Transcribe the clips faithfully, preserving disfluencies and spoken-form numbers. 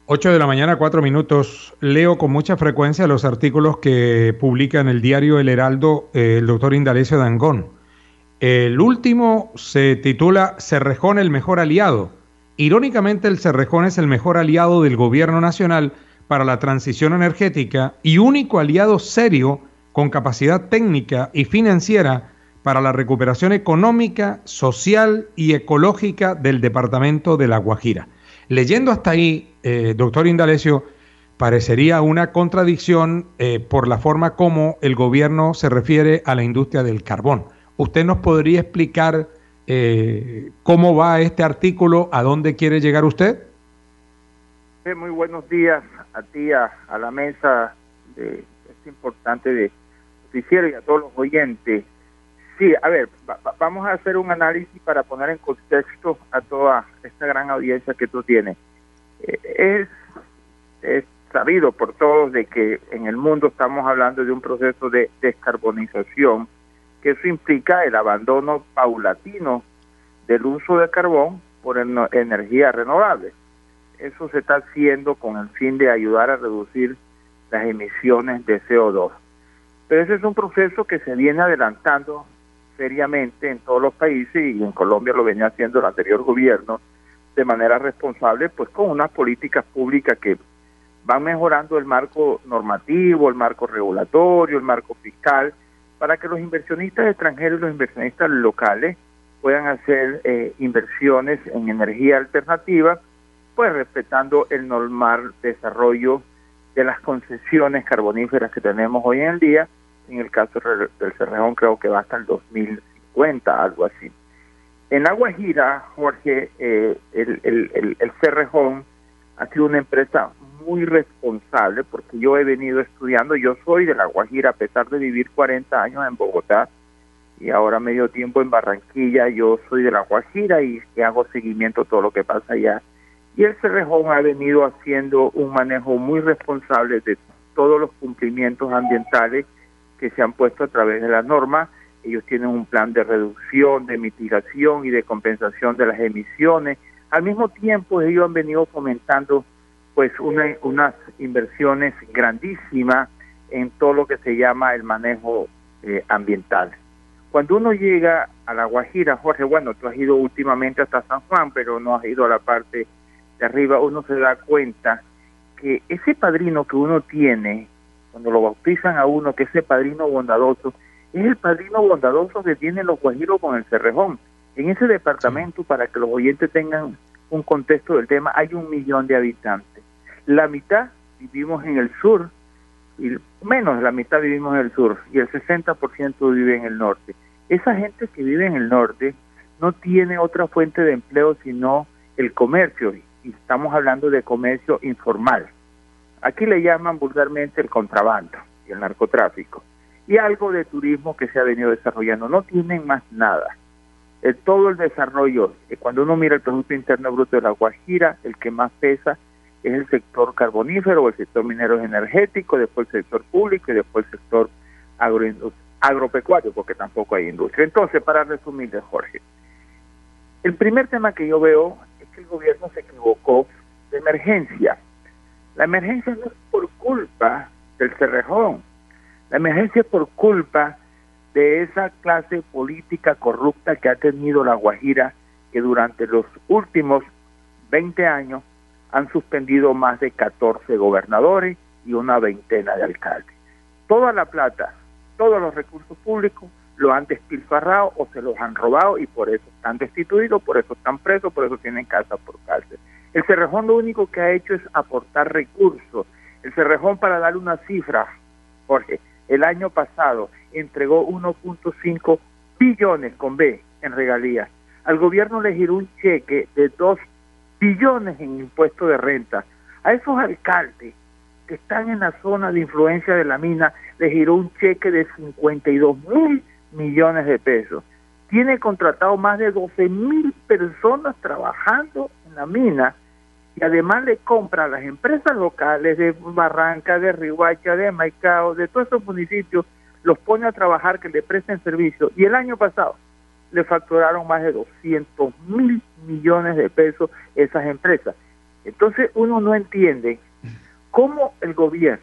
Ocho de la mañana, cuatro minutos. Leo con mucha frecuencia los artículos que publica en el diario El Heraldo eh, el doctor Indalecio Dangond. El último se titula Cerrejón el mejor aliado. Irónicamente, el Cerrejón es el mejor aliado del gobierno nacional para la transición energética y único aliado serio con capacidad técnica y financiera para la recuperación económica, social y ecológica del departamento de La Guajira. Leyendo hasta ahí, eh, doctor Indalecio, parecería una contradicción eh, por la forma como el gobierno se refiere a la industria del carbón. ¿Usted nos podría explicar eh, cómo va este artículo, a dónde quiere llegar usted? Sí, muy buenos días a ti, a, a la mesa de este importante de noticiero y a todos los oyentes. Sí, a ver, va, vamos a hacer un análisis para poner en contexto a toda esta gran audiencia que tú tienes. Eh, es, es sabido por todos de que en el mundo estamos hablando de un proceso de descarbonización, que eso implica el abandono paulatino del uso de carbón por en, energía renovable. Eso se está haciendo con el fin de ayudar a reducir las emisiones de C O dos. Pero ese es un proceso que se viene adelantando seriamente en todos los países, y en Colombia lo venía haciendo el anterior gobierno de manera responsable, pues con unas políticas públicas que van mejorando el marco normativo, el marco regulatorio, el marco fiscal, para que los inversionistas extranjeros y los inversionistas locales puedan hacer eh, inversiones en energía alternativa, pues respetando el normal desarrollo de las concesiones carboníferas que tenemos hoy en día. En el caso del Cerrejón creo que va hasta el dos mil cincuenta, algo así. En La Guajira, Jorge, eh, el, el, el, el Cerrejón ha sido una empresa muy responsable, porque yo he venido estudiando, yo soy de La Guajira, a pesar de vivir cuarenta años en Bogotá y ahora medio tiempo en Barranquilla. Yo soy de La Guajira y hago seguimiento a todo lo que pasa allá. Y el Cerrejón ha venido haciendo un manejo muy responsable de todos los cumplimientos ambientales que se han puesto a través de las normas. Ellos tienen un plan de reducción, de mitigación y de compensación de las emisiones. Al mismo tiempo, ellos han venido fomentando pues una, unas inversiones grandísimas en todo lo que se llama el manejo eh, ambiental. Cuando uno llega a La Guajira, Jorge, bueno, tú has ido últimamente hasta San Juan, pero no has ido a la parte de arriba, uno se da cuenta que ese padrino que uno tiene, cuando lo bautizan a uno, que ese padrino bondadoso, es el padrino bondadoso que tienen los guajiros con el Cerrejón. En ese departamento, para que los oyentes tengan un contexto del tema, hay un millón de habitantes. La mitad vivimos en el sur, y menos de la mitad vivimos en el sur, y el sesenta por ciento vive en el norte. Esa gente que vive en el norte no tiene otra fuente de empleo sino el comercio, y estamos hablando de comercio informal. Aquí le llaman vulgarmente el contrabando y el narcotráfico, y algo de turismo que se ha venido desarrollando. No tienen más nada. El, todo el desarrollo, eh, cuando uno mira el Producto Interno Bruto de La Guajira, el que más pesa es el sector carbonífero o el sector minero energético, después el sector público y después el sector agropecuario, porque tampoco hay industria. Entonces, para resumirles, Jorge, el primer tema que yo veo es que el gobierno se equivocó de emergencia. La emergencia no es por culpa del Cerrejón, la emergencia es por culpa de esa clase política corrupta que ha tenido La Guajira, que durante los últimos veinte años han suspendido más de catorce gobernadores y una veintena de alcaldes. Toda la plata, todos los recursos públicos lo han despilfarrado o se los han robado, y por eso están destituidos, por eso están presos, por eso tienen casa por cárcel. El Cerrejón lo único que ha hecho es aportar recursos. El Cerrejón, para darle una cifra, Jorge, el año pasado entregó uno punto cinco billones con B en regalías. Al gobierno le giró un cheque de dos billones en impuestos de renta. A esos alcaldes que están en la zona de influencia de la mina le giró un cheque de cincuenta y dos mil millones de pesos. Tiene contratado más de doce mil personas trabajando en la mina, y además le compra a las empresas locales de Barranca, de Riohacha, de Maicao, de todos esos municipios, los pone a trabajar, que le presten servicio. Y el año pasado le facturaron más de doscientos mil millones de pesos esas empresas. Entonces uno no entiende cómo el gobierno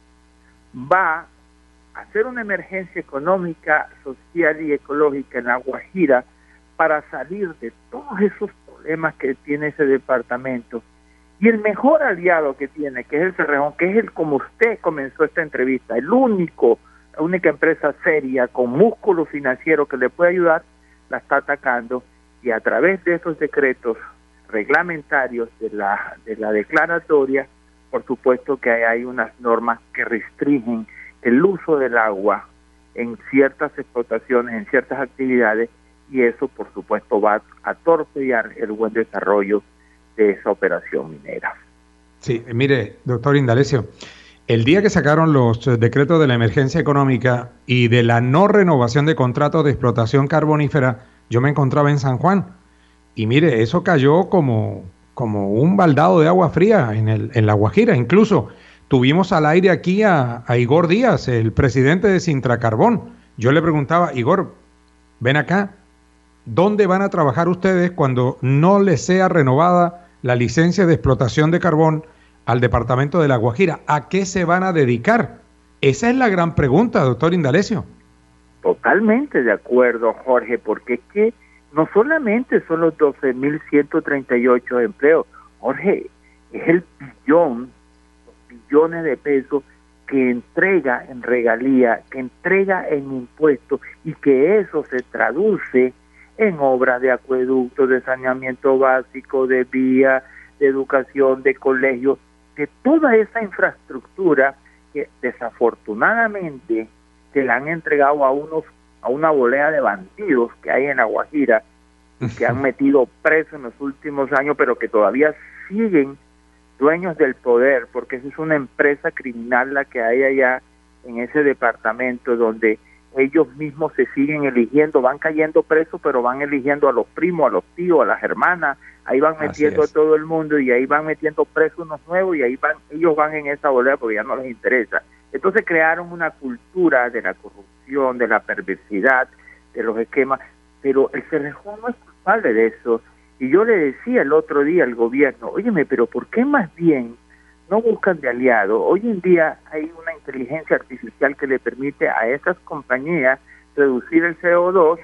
va a hacer una emergencia económica, social y ecológica en La Guajira para salir de todos esos problemas que tiene ese departamento. Y el mejor aliado que tiene, que es el Cerrejón, que es el, como usted comenzó esta entrevista, el único, la única empresa seria con músculo financiero que le puede ayudar, la está atacando, y a través de esos decretos reglamentarios de la, de la declaratoria, por supuesto que hay unas normas que restringen el uso del agua en ciertas explotaciones, en ciertas actividades, y eso por supuesto va a torpedear el buen desarrollo de esa operación minera. Sí, mire, doctor Indalecio, el día que sacaron los decretos de la emergencia económica y de la no renovación de contratos de explotación carbonífera, yo me encontraba en San Juan, y mire, eso cayó como, como un baldado de agua fría en, el, en La Guajira. Incluso tuvimos al aire aquí a, a Igor Díaz, el presidente de Sintracarbón. Yo le preguntaba, Igor, ven acá, ¿dónde van a trabajar ustedes cuando no les sea renovada la licencia de explotación de carbón al departamento de La Guajira? ¿A qué se van a dedicar? Esa es la gran pregunta, doctor Indalecio. Totalmente de acuerdo, Jorge, porque es que no solamente son los doce mil ciento treinta y ocho empleos, Jorge, es el billón, los billones de pesos que entrega en regalía, que entrega en impuestos, y que eso se traduce en obras de acueductos, de saneamiento básico, de vía, de educación, de colegios, de toda esa infraestructura que desafortunadamente se la han entregado a unos a una bolea de bandidos que hay en La Guajira, que han metido presos en los últimos años, pero que todavía siguen dueños del poder, porque esa es una empresa criminal la que hay allá en ese departamento, donde ellos mismos se siguen eligiendo, van cayendo presos, pero van eligiendo a los primos, a los tíos, a las hermanas, ahí van metiendo a todo el mundo, y ahí van metiendo presos unos nuevos, y ahí van, ellos van en esa bolea porque ya no les interesa. Entonces crearon una cultura de la corrupción, de la perversidad, de los esquemas, pero el Cerrejón no es culpable de eso. Y yo le decía el otro día al gobierno, óyeme, pero ¿por qué más bien no buscan de aliado? Hoy en día hay una inteligencia artificial que le permite a esas compañías reducir el C O dos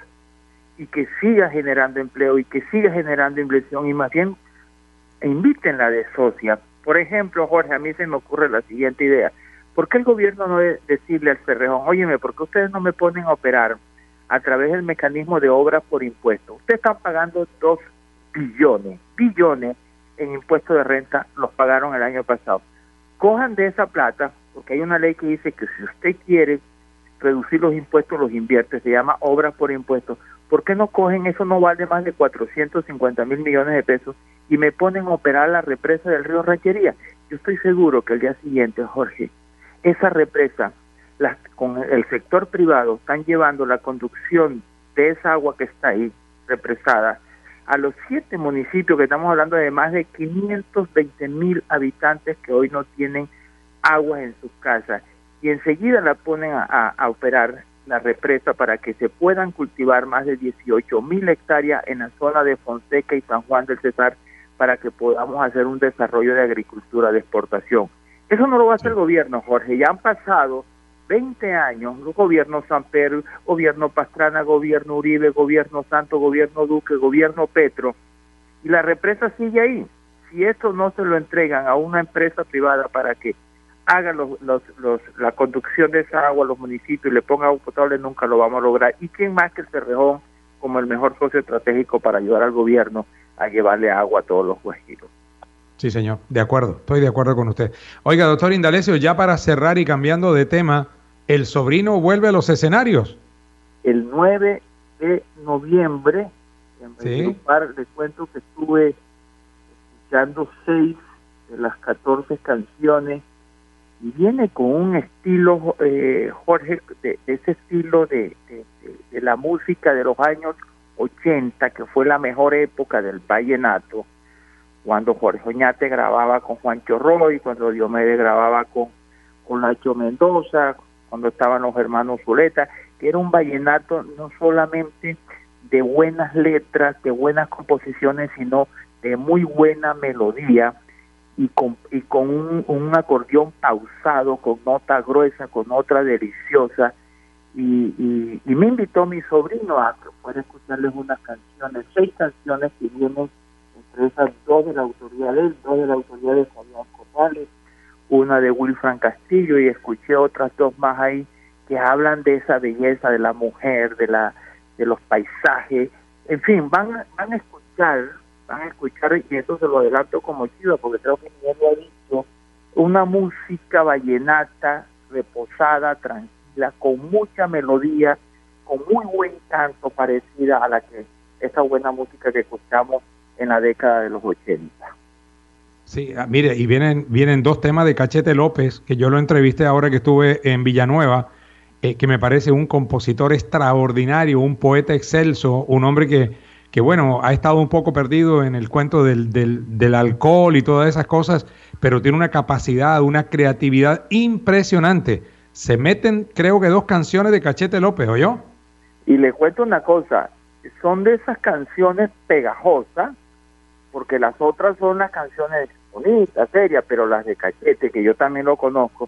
y que siga generando empleo y que siga generando inversión, y más bien invítenla de socia. Por ejemplo, Jorge, a mí se me ocurre la siguiente idea. ¿Por qué el gobierno no debe decirle al Cerrejón, óyeme, ¿por qué ustedes no me ponen a operar a través del mecanismo de obras por impuestos? Ustedes están pagando dos billones, billones en impuestos de renta, los pagaron el año pasado. Cojan de esa plata, porque hay una ley que dice que si usted quiere reducir los impuestos, los invierte, se llama obras por impuestos. ¿Por qué no cogen, eso no vale más de cuatrocientos cincuenta mil millones de pesos, y me ponen a operar la represa del río Ranchería? Yo estoy seguro que el día siguiente, Jorge, esa represa, las, con el sector privado, están llevando la conducción de esa agua que está ahí, represada, a los siete municipios, que estamos hablando de más de quinientos veinte mil habitantes que hoy no tienen agua en sus casas, y enseguida la ponen a, a, a operar la represa para que se puedan cultivar más de dieciocho mil hectáreas en la zona de Fonseca y San Juan del Cesar, para que podamos hacer un desarrollo de agricultura de exportación. Eso no lo va a hacer el gobierno, Jorge. Ya han pasado veinte años, los gobiernos Samper, gobierno Pastrana, gobierno Uribe, gobierno Santos, gobierno Duque, gobierno Petro, y la represa sigue ahí. Si esto no se lo entregan a una empresa privada para que haga los, los, los, la conducción de esa agua a los municipios y le ponga agua potable, nunca lo vamos a lograr. ¿Y quién más que el Cerrejón como el mejor socio estratégico para ayudar al gobierno a llevarle agua a todos los guajiros? Sí, señor, de acuerdo, estoy de acuerdo con usted. Oiga, doctor Indalecio, ya para cerrar y cambiando de tema, ¿el sobrino vuelve a los escenarios? El nueve de noviembre, en ¿Sí? par, les cuento que estuve escuchando seis de las catorce canciones, y viene con un estilo, eh, Jorge, de, de ese estilo de, de, de, de la música de los años ochenta, que fue la mejor época del vallenato, cuando Jorge Oñate grababa con Juancho Roy, cuando Diomedes grababa con, con Lacho Mendoza, cuando estaban los hermanos Zuleta, que era un vallenato no solamente de buenas letras, de buenas composiciones, sino de muy buena melodía, y con, y con un, un acordeón pausado, con nota gruesa, con otra deliciosa. Y, y, y me invitó mi sobrino a que pueda escucharles unas canciones, seis canciones que vienen entre esas dos de la autoría de él, dos de la autoría de Fabián Corrales, una de Wilfran Castillo, y escuché otras dos más ahí que hablan de esa belleza de la mujer, de la de los paisajes, en fin, van, van a escuchar, van a escuchar, y eso se lo adelanto como chiva, porque creo que Miguel lo ha dicho, una música vallenata, reposada, tranquila, con mucha melodía, con muy buen canto, parecida a la que esa buena música que escuchamos en la década de los ochenta. Sí, ah, mire, y vienen, vienen dos temas de Cachete López, que yo lo entrevisté ahora que estuve en Villanueva, eh, que me parece un compositor extraordinario, un poeta excelso, un hombre que, que bueno, ha estado un poco perdido en el cuento del, del, del alcohol y todas esas cosas, pero tiene una capacidad, una creatividad impresionante. Se meten, creo que dos canciones de Cachete López, ¿oyó? Y le cuento una cosa, son de esas canciones pegajosas, porque las otras son las canciones bonitas, serias, pero las de Cachete, que yo también lo conozco,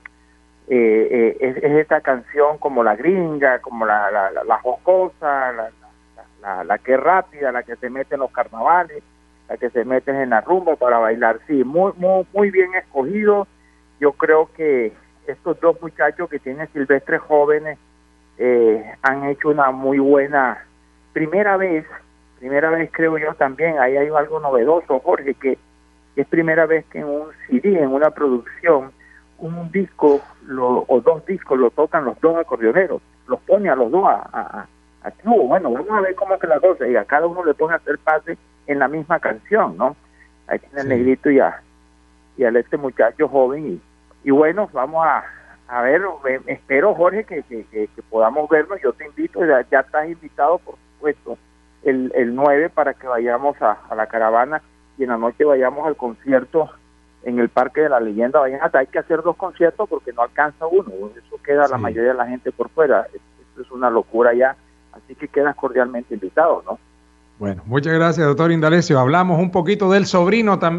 eh, eh, es, es esta canción como la gringa, como la, la, la, la jocosa, la, la, la, la que es rápida, la que se mete en los carnavales, la que se mete en la rumba para bailar. Sí, muy, muy, muy bien escogido. Yo creo que estos dos muchachos que tienen silvestres jóvenes eh, han hecho una muy buena primera vez, primera vez creo yo también, ahí hay algo novedoso, Jorge, que es primera vez que en un C D, en una producción, un disco lo, o dos discos lo tocan los dos acordeoneros, los pone a los dos a, a, a triunfo. Bueno, vamos a ver cómo es que la cosa, y a cada uno le pone a hacer pase en la misma canción, ¿no? Ahí tiene el sí. Negrito y a, y a este muchacho joven, y, y bueno, vamos a, a ver, me, espero, Jorge, que, que, que, que podamos vernos. Yo te invito, ya, ya estás invitado, por supuesto, el, el nueve para que vayamos a, a la caravana, y en la noche vayamos al concierto en el Parque de la Leyenda Vallenata. Hay que hacer dos conciertos porque no alcanza uno, eso queda sí. la mayoría de la gente por fuera, esto es una locura ya, así que quedas cordialmente invitado, ¿no? Bueno, muchas gracias, doctor Indalecio. Hablamos un poquito del sobrino también.